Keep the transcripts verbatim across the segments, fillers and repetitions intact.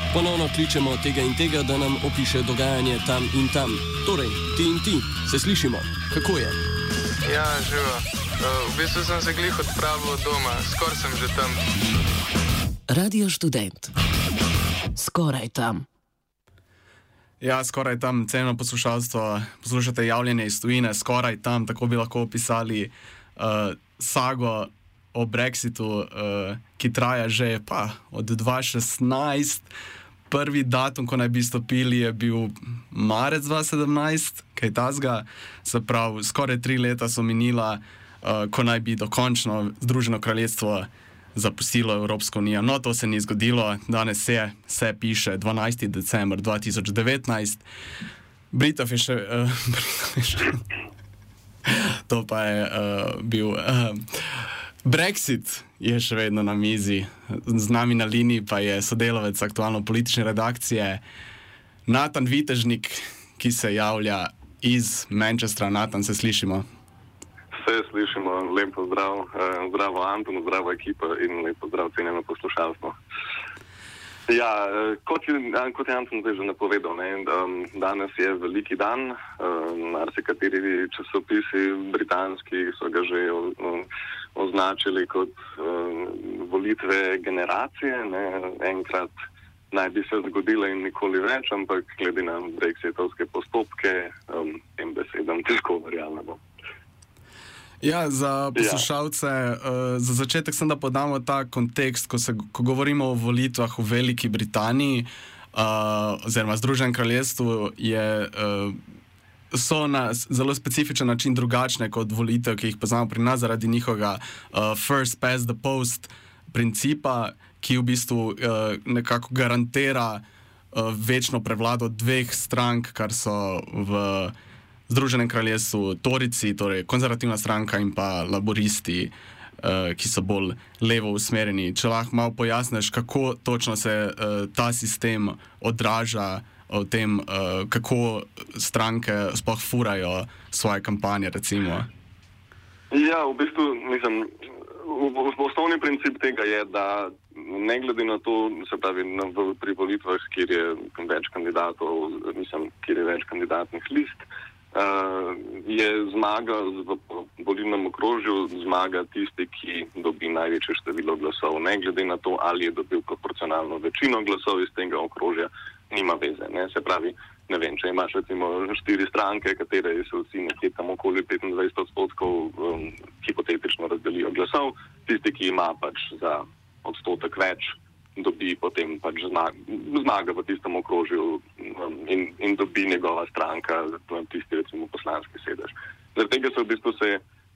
Ponovno kličemo tega in tega, da nam opiše dogajanje tam in tam. Torej, ti in ti, se slišimo. Kako je? Ja, živo. Uh, v bistvu sem se glih odpravil od doma, skoraj sem že tam. Radio Študent. Skoraj tam. Ja, skoraj tam, cenjeno poslušalstvo, poslušate javljanje iz tujine, skoraj tam, tako bi lahko opisali uh, sago o Brexitu, uh, ki traja že pa od dva tisoč šestnajst. Prvi datum, ko naj bi stopili, je bil marec dva tisoč sedemnajst, kaj tasga, se pravi, skoraj tri leta so minila, uh, ko naj bi dokončno Združeno kraljestvo zapustilo Evropsko unijo. No, to se ni zgodilo, danes je, se piše dvanajsti december dva tisoč devetnajst. Britov je še... Uh, Britov je še to pa je uh, bil... Uh, Brexit je še vedno na mizi, z nami na liniji pa je sodelavec aktualno politične redakcije Natan Vitežnik, ki se javlja iz Manchestra. Natan, se slišimo? Se slišimo, lep pozdrav, zdravo Anton, zdravo ekipa in lep pozdrav cenjeno poslušalstvo. Ja, kot je, kot je Anton zdaj že napovedal, ne, danes je veliki dan, marsikateri časopisi britanski so ga že označili kot volitve generacije, ne, enkrat naj bi se zgodile in nikoli več, ampak glede na brexitovske postopke, tem besedam težko verjamemo. Ja, za poslušalce, ja. uh, za začetek sem, da podamo ta kontekst, ko, se, ko govorimo o volitvah v Veliki Britaniji, uh, oziroma Združenem kraljestvu, je, uh, so na zelo specifičen način drugačne kot volitev, ki jih poznamo pri nas zaradi njihovega uh, first past the post principa, ki v bistvu uh, nekako garantira uh, večno prevlado dveh strank, kar so v Združenem kraljestvu Torijci, torej konzervativna stranka, in pa laboristi, uh, ki so bolj levo usmerjeni. Če lahko malo pojasniš, kako točno se uh, ta sistem odraža v tem, uh, kako stranke sploh furajo svoje kampanje, recimo? Ja, v bistvu, mislim, v, v, osnovni princip tega je, da ne glede na to, se pravi, na, v, pri volitvah, kjer je več kandidatov, mislim, kjer je več kandidatnih list, Uh, je zmaga v volilnem okrožju, zmaga tisti, ki dobi največje število glasov. Ne glede na to, ali je dobil proporcionalno večino glasov iz tega okrožja, nima veze. Ne? Se pravi, ne vem, če imaš recimo štiri stranke, katere so vsi nekje tam okoli petindvajset odstotkov um, hipotetično razdelijo glasov, tisti, ki ima pač za odstotek več, dobi potem pač zmaga v tistem okrožju um, in, in dobi njegova stranka tisti recimo poslanski sedež. Zaradi tega se v bistvu se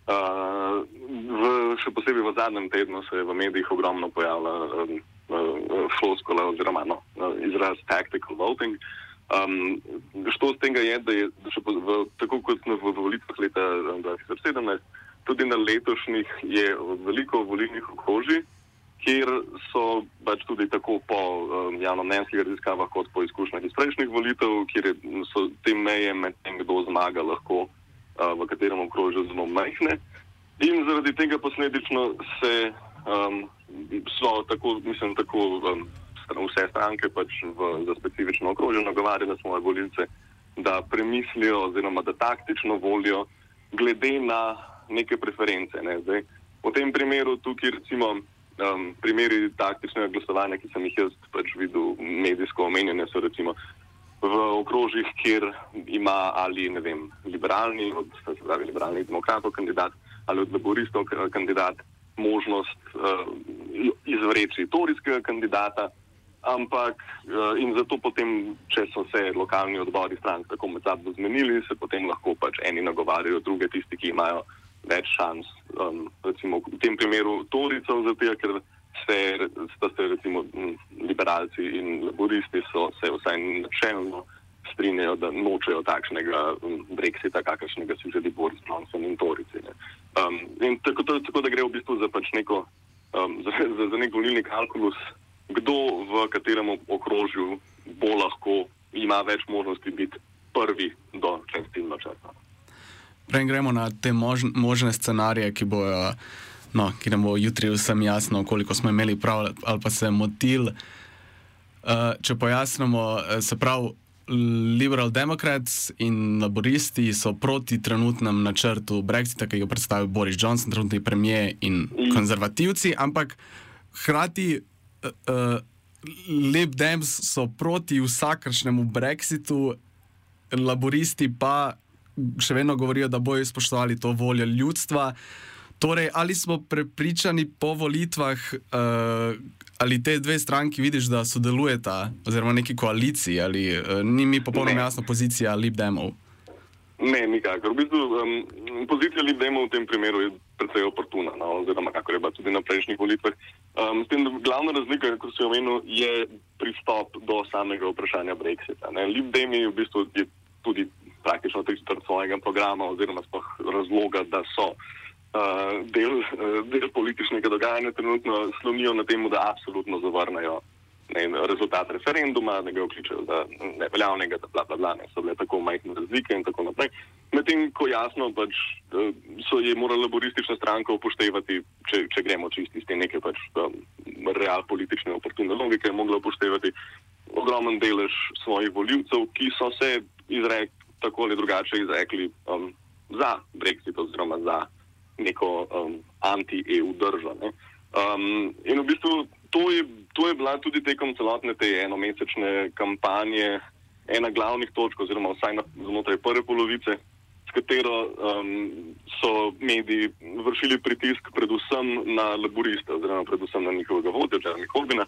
uh, v, še posebej v zadnjem tednu se je v medijih ogromno pojavila um, uh, floskula oziroma no, izraz tactical voting. Um, što z tega je, da je še po, v, tako kot v, v volitvah leta dva tisoč sedemnajst, tudi na letošnjih je veliko volilnih okrožij, kjer so pač tudi tako po um, javnomnenjskih raziskavah kot po izkušnjah iz prejšnjih volitev, kjer so te meje med tem, kdo zmaga lahko uh, v katerem okrožju zelo majhne. In zaradi tega posledično se um, so tako, mislim, tako um, vse stranke pač v, za specifično okrožje nagovarjale svoje volilce, da premislijo oziroma da taktično volijo glede na neke preference. Ne? Zdaj, v tem primeru tukaj recimo Um, primeri taktičnega glasovanja, ki sem jih jaz pač videl medijsko omenjene, so recimo v okrožjih, kjer ima ali, ne vem, liberalni, od, se pravi, liberalnih demokratov kandidat ali od laboristov kandidat možnost uh, izvreči torijskega kandidata, ampak uh, in zato potem, če so se lokalni odbori strank tako med sabo zmenili, se potem lahko pač eni nagovarjajo druge, tisti, ki imajo več šans, um, recimo v tem primeru Torijcev, zato ker se, sta se recimo liberalci in laboristi so se vsaj načelno strinjajo, da nočejo takšnega um, Brexita, kakršnega si želi Boris Johnson in Torijci. Um, in tako, tako da gre v bistvu za pač neko, um, za, za, za nek volilni kalkulus, kdo v katerem okrožju bo lahko, ima več možnosti biti prvi do častilno črta. Prej gremo na te mož, možne scenarije, ki bojo, no, ki nam bo jutri vsem jasno, koliko smo imeli prav ali pa se motil. Uh, če pojasnimo, se pravi, Liberal Democrats in laboristi so proti trenutnem načrtu Brexita, ki ga predstavil Boris Johnson, trenutni premier in konzervativci, ampak hkrati uh, uh, Lib Dems so proti vsakršnemu Brexitu, laboristi pa še vedno govorijo, da bojo spoštovali to voljo ljudstva. Torej, ali smo prepričani po volitvah, uh, ali te dve stranki vidiš, da sodelujeta, oziroma neki koaliciji, ali uh, ni mi popolnoma jasna pozicija Lib Demov? Ne, nikakor. V bistvu, um, pozicija Lib Demov v tem primeru je precej oportuna, no, oziroma kako je bila tudi na prejšnjih volitvah. Um, s tem, da glavna razlika, kot si omenil, je pristop do samega vprašanja Brexita. Ne. Lib Demi v bistvu je tudi praktično tri četrt svojega programa, oziroma sploh razloga, da so Uh, del, uh, del političnega dogajanja trenutno slonijo na tem, da absolutno zavrnajo ne, rezultat referenduma, da ga vključijo za neveljavnega, da bla, bla, bla, ne, so bile tako majhne razlike in tako naprej. Medtem, ko jasno pač uh, so je morala laboristična stranka upoštevati, če, če gremo čisti iz te neke pač um, real politične oportune logike, je mogla upoštevati ogromen delež svojih voljivcev, ki so se izrek, tako ali drugače izrekli um, za Brexit oziroma za neko um, anti-E U držo. Um, in v bistvu to je, to je bila tudi tekom celotne te enomesečne kampanje ena glavnih točk, oziroma vsaj na, znotraj prve polovice, s katero um, so mediji vršili pritisk predvsem na laboriste, oziroma predvsem na njihovega vodja, Jeremy Corbyna,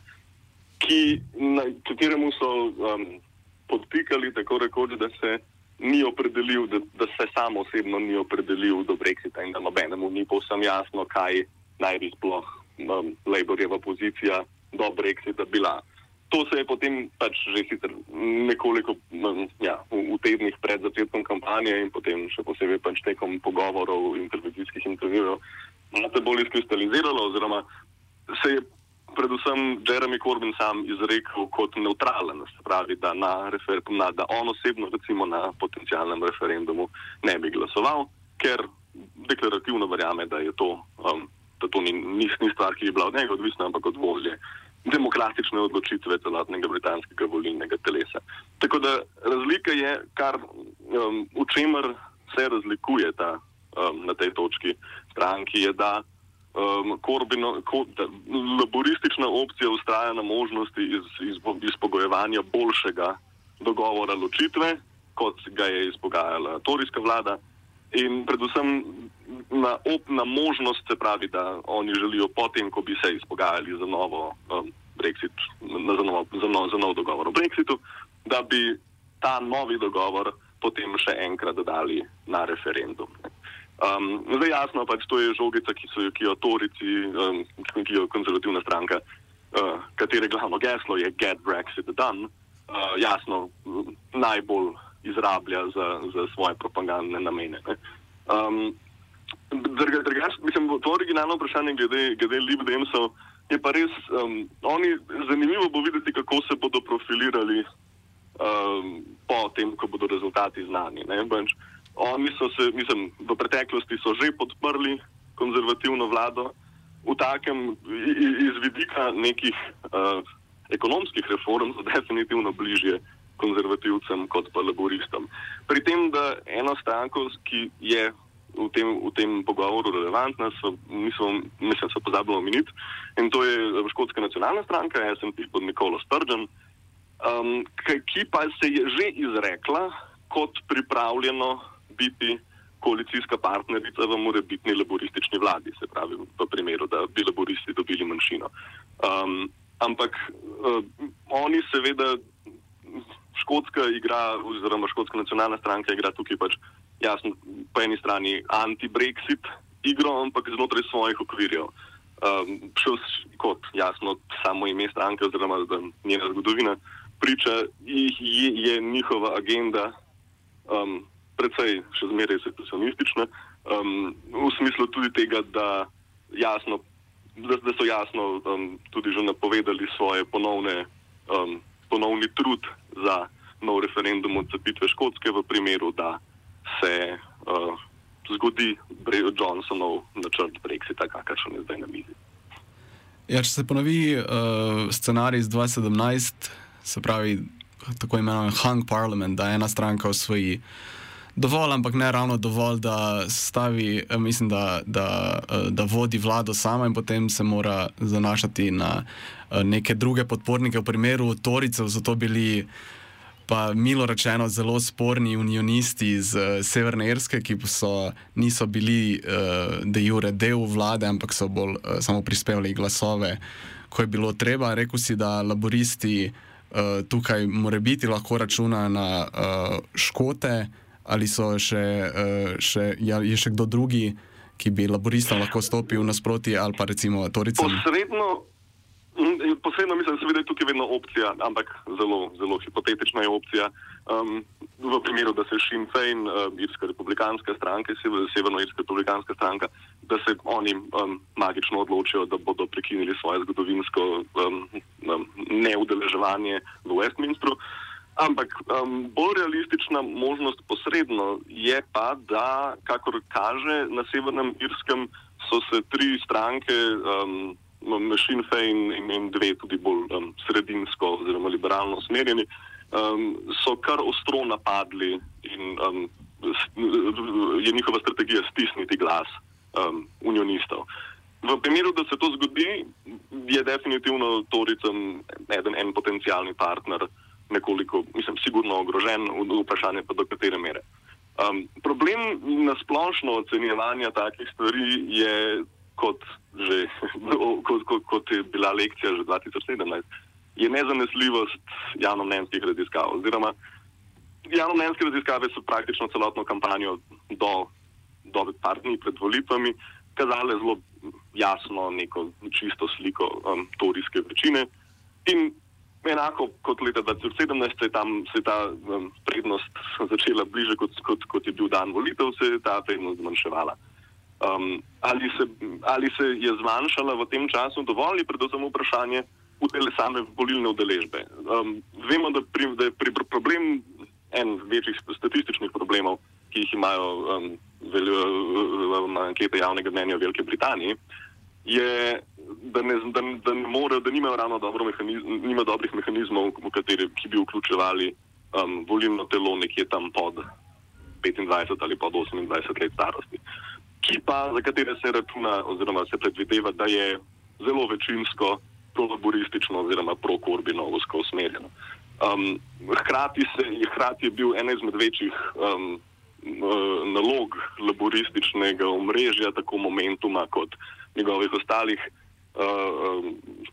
ki, na kateremu so um, podpikali tako rekoč, da se ni opredelil, da, da se samo osebno ni opredelil do Brexita in da nobenemu ni povsem jasno, kaj naj bi sploh um, Labourjeva pozicija do Brexita bila. To se je potem pač že sicer nekoliko um, ja, v, v tednih pred začetkom kampanje in potem še posebej pač tekom pogovorov in televizijskih intervjujev malce bolj izkristaliziralo, oziroma se je predvsem Jeremy Corbyn sam izrekel kot neutralen, se pravi, da, na refer, na, da on osebno recimo na potencialnem referendumu ne bi glasoval, ker deklarativno verjame, da je to, um, da to ni, ni, ni stvar, ki je bila od njega odvisna, ampak od volje demokratične odločitve celotnega britanskega volilnega telesa. Tako da razlika je, kar um, v čemer se razlikuje ta, um, na tej točki stranki, je, da Um, Corbyn, ko, da, laboristična opcija ustraja na možnosti iz, iz, izpogojevanja boljšega dogovora ločitve, kot ga je izpogajala torijska vlada, in predvsem na, op, na možnost, se pravi, da oni želijo potem, ko bi se izpogajali za novo um, Brexit, za, novo, za, nov, za nov dogovor o Brexitu, da bi ta novi dogovor potem še enkrat dodali na referendum. Um, zdaj jasno, pač to je žogica, ki so jo, ki jo torici, um, ki jo konzervativna stranka, uh, katere glavno geslo je Get Brexit Done, uh, jasno najbolj izrablja za, za svoje propagandne namene. Um, druga, drugač, mislim, to originalno vprašanje glede, glede Lib Demsov je pa res, um, oni, zanimivo bo videti, kako se bodo profilirali um, po tem, ko bodo rezultati znani. Ne? Banč, Oni so se, mislim, v preteklosti so že podprli konzervativno vlado, v takem, iz vidika nekih uh, ekonomskih reform so definitivno bližje konzervativcem kot pa laboristom. Pri tem, da eno stranko, ki je v tem, v tem pogovoru relevantna, so, mislim, mislim, so pozabili omeniti, in to je škotska nacionalna stranka, S N P pod Nicolo Sturgeon, um, ki pa se je že izrekla kot pripravljeno biti koalicijska partnerica v morebitni laboristični vladi, se pravi v primeru, da bi laboristi dobili manjšino. Um, ampak uh, oni seveda, škotska igra, oziroma škotska nacionalna stranka igra tukaj pač jasno po eni strani anti-Brexit igro, ampak znotraj svojih okvirjev. Um, šel kot jasno samo ime stranke oziroma njena zgodovina priča, je, je njihova agenda um, predvsej še zmeraj secesionistična, um, v smislu tudi tega, da, jasno, da, da so jasno um, tudi že napovedali svoje ponovne, um, ponovni trud za nov referendum odcepitve Škotske v primeru, da se uh, zgodi Johnsonov načrt Brexita, kakršen je zdaj na mizi. Ja, če se ponovi uh, scenarij iz dva tisoč sedemnajst, se pravi, tako imenovan hung parliament, da ena stranka osvoji dovolj, ampak ne ravno dovolj, da stavi, mislim, da, da, da vodi vlado sama in potem se mora zanašati na neke druge podpornike. V primeru Torijcev so to bili pa milo rečeno zelo sporni unionisti iz uh, Severne Irske, ki so, niso bili uh, de jure del vlade, ampak so bolj uh, samo prispevali glasove, ko je bilo treba. Rekel si, da laboristi uh, tukaj morebiti lahko računa na uh, Škote, ali so še, uh, še, je še kdo drugi, ki bi laboristom lahko stopil nasproti, ali pa recimo Torijcem? Posredno Posebno mislim, seveda je tukaj vedno opcija, ampak zelo, zelo hipotetična je opcija. Um, v primeru, da se Sinn Féin, uh, irska republikanska stranka, severnoirska republikanska stranka, da se oni um, magično odločijo, da bodo prekinili svoje zgodovinsko um, um, neudeleževanje v Westminsteru. Ampak um, bolj realistična možnost posredno je pa, da, kakor kaže, na Severnem Irskem so se tri stranke, um, Sinn Féin in, in dve tudi bolj um, sredinsko oziroma liberalno usmerjeni, um, so kar ostro napadli in um, je njihova strategija stisniti glas um, unionistov. V primeru, da se to zgodi, je definitivno Torijcem eden en potencialni partner nekoliko, mislim, sigurno ogrožen, vprašanje pa do katere mere. Um, problem nasplošno ocenjevanja takih stvari je, kot že, kot, kot, kot je bila lekcija že dva tisoč sedemnajst, je nezanesljivost javnomnenjskih raziskav. Oziroma, javnomnenjske raziskave so praktično celotno kampanjo do, do par dni pred volitvami kazale zelo jasno neko čisto sliko um, torijske večine in enako kot leta dva tisoč sedemnajst se je tam se ta um, prednost začela bliže kot, kot, kot je bil dan volitev, se je ta prednost zmanjševala. Um, ali, se, ali se je zmanjšala v tem času dovolj, je predvsem vprašanje udele, same volilne udeležbe. Um, vemo, da, pri, da je pri problem, en večjih statističnih problemov, ki jih imajo um, veljo, um, ankete javnega mnenja v Veliki Britaniji, je, da, ne, da, da, ne more, da nimajo ravno dobro mehanizm, nima dobrih mehanizmov, v kateri, ki bi vključevali um, volilno telo nekje tam pod petindvajset ali pod osemindvajset let starosti, ki pa, za katere se računa oziroma se predvideva, da je zelo večinsko prolaboristično oziroma pro-Corbynovsko usmerjeno. Um, hkrati, se, hkrati je bil ena izmed večjih um, nalog laborističnega omrežja, tako Momentuma kot njegovih ostalih uh,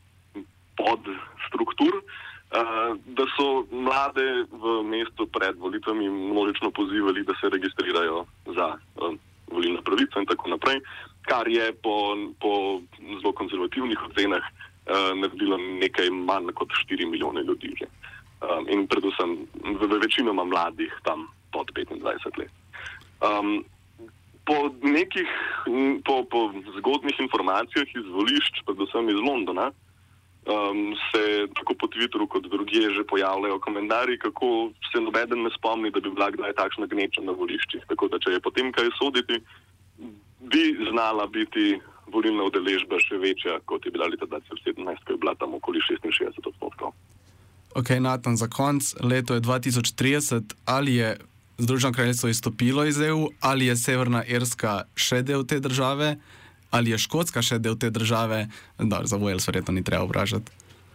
podstruktur, uh, da so mlade v mestu pred volitvami množično pozivali, da se registrirajo za um, volilna pravica in tako naprej, kar je po, po zelo konzervativnih ocenah uh, naredilo nekaj manj kot štiri milijone ljudi. Um, in predvsem v, v večinoma mladih tam pod petindvajset let. Um, po nekih, po, po zgodnih informacijah iz volišč, predvsem iz Londona, um, se tako po Twitteru kot drugje že pojavljajo komentarji, kako se nobeden ne spomni, da bi bila kdaj takšna gneča na voliščih. Tako da, če je potem kaj soditi, bi znala biti volilna udeležba še večja, kot je bila leta dva tisoč sedemnajst, ko je bila tam okoli šestinšestdeset odstotkov. Ok, Natan, za konc, leto je dva tisoč trideset, ali je Združeno kraljestvo izstopilo iz E U, ali je Severna Irska še del te države, ali je Škotska še del te države? Da, za Wales verjetno ni treba vprašati.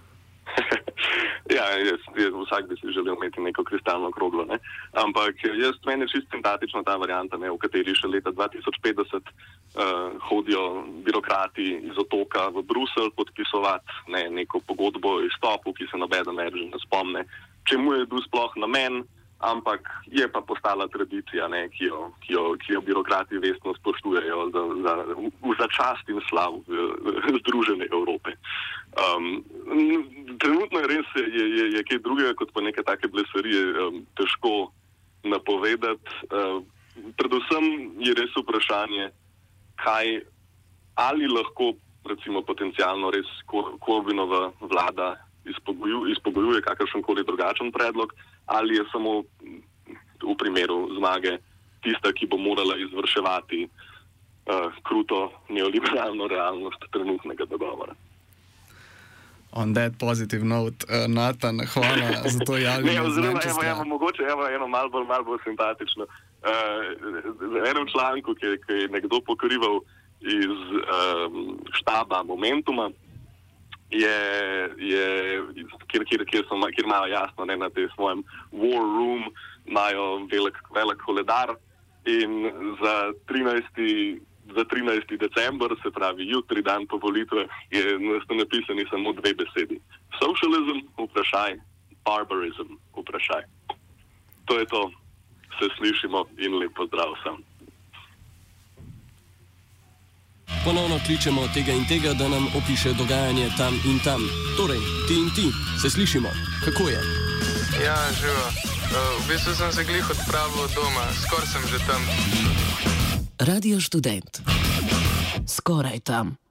Ja, jaz, jaz, vsak bi si želel imeti neko kristalno kroglo, ne? Ampak jaz, meni je čisto simpatična ta varianta, ne, v kateri še leta dva tisoč petdeset uh, hodijo birokrati iz otoka v Bruselj podpisovati ne, neko pogodbo o izstopu, ki se nobeden več ne spomne, čemu je bil sploh namen, ampak je pa postala tradicija, ne, ki, jo, ki, jo, ki jo birokrati vestno spoštujejo za, za, za čast in slav Združene Evrope. Um, trenutno je res, je, je, je kaj drugega kot pa neke take blesarije um, težko napovedati. Uh, predvsem je res vprašanje, kaj ali lahko recimo potencialno res Corbynova vlada izpogojuje, izpogojuje kakršenkoli drugačen predlog, ali je samo v primeru zmage tista, ki bo morala izvrševati uh, kruto neoliberalno realnost trenutnega dogovora. on that positive note, uh, Natan, hvala za to javljanje. Ne, oziroma, evo, evo, mogoče evo, eno malo bolj, malo bolj simpatično. Uh, v enem članku, ki, ki je nekdo pokrival iz um, štaba Momentuma, je, je, kjer, kjer, kjer, so, kjer imajo jasno, ne, na tem svojem war room imajo velik, velik koledar in za trinajsti Za trinajsti december, se pravi jutri, dan po volitve, je napisani samo dve besedi. Socialism, vprašaj, barbarism, vprašaj. To je to, se slišimo in lep pozdrav vsem. Ponovno kličemo tega in tega, da nam opiše dogajanje tam in tam. Torej, ti in ti, se slišimo. Kako je? Ja, živo. Uh, v bistvu sem se glih odpravil od doma, skoraj sem že tam. Radio Študent. Skoraj tam.